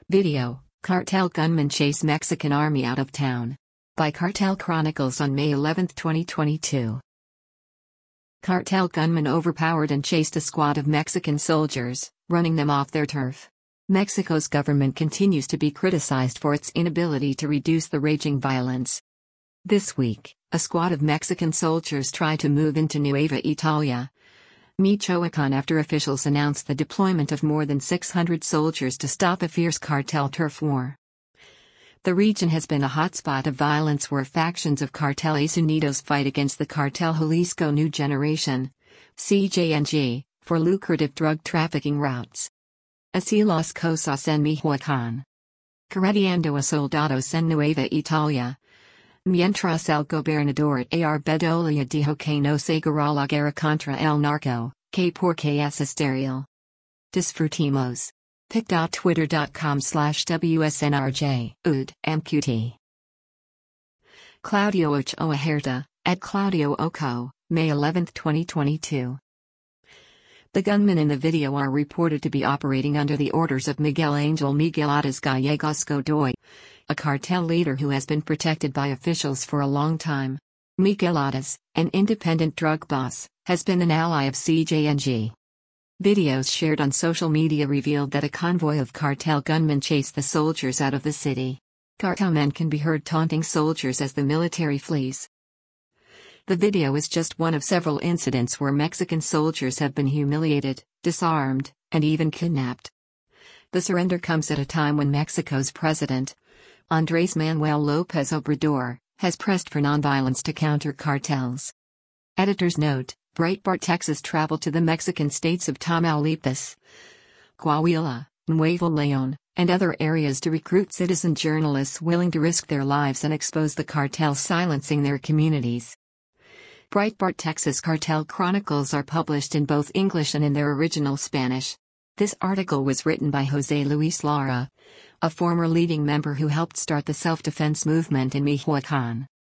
Video: Cartel gunmen chase Mexican army out of town. By Cartel Chronicles on May 11, 2022. Cartel gunmen overpowered and chased a squad of Mexican soldiers, running them off their turf. Mexico's government continues to be criticized for its inability to reduce the raging violence. This week, a squad of Mexican soldiers tried to move into Nueva Italia, Michoacán after officials announced the deployment of more than 600 soldiers to stop a fierce cartel turf war. The region has been a hotspot of violence where factions of Carteles Unidos fight against the Cartel Jalisco New Generation, CJNG, for lucrative drug trafficking routes. Así las cosas en Michoacán. Correteando a soldados en Nueva Italia. Mientras el gobernador A.R. Bedoya dijo que no seguirá la guerra contra el narco, que porque es estéril. Disfrutimos. pic.twitter.com/WSNRJ, UD, MQT. Claudio Ochoa Huerta, at Claudio Oco, May 11, 2022. The gunmen in the video are reported to be operating under the orders of Miguel Angel Migueladas Gallegos Godoy, a cartel leader who has been protected by officials for a long time. Migueladas, an independent drug boss, has been an ally of CJNG. Videos shared on social media revealed that a convoy of cartel gunmen chased the soldiers out of the city. Cartel men can be heard taunting soldiers as the military flees. The video is just one of several incidents where Mexican soldiers have been humiliated, disarmed, and even kidnapped. The surrender comes at a time when Mexico's president, Andrés Manuel López Obrador, has pressed for nonviolence to counter cartels. Editor's note: Breitbart Texas traveled to the Mexican states of Tamaulipas, Coahuila, Nuevo León, and other areas to recruit citizen journalists willing to risk their lives and expose the cartels silencing their communities. Breitbart Texas Cartel Chronicles are published in both English and in their original Spanish. This article was written by José Luis Lara, a former leading member who helped start the self-defense movement in Michoacán.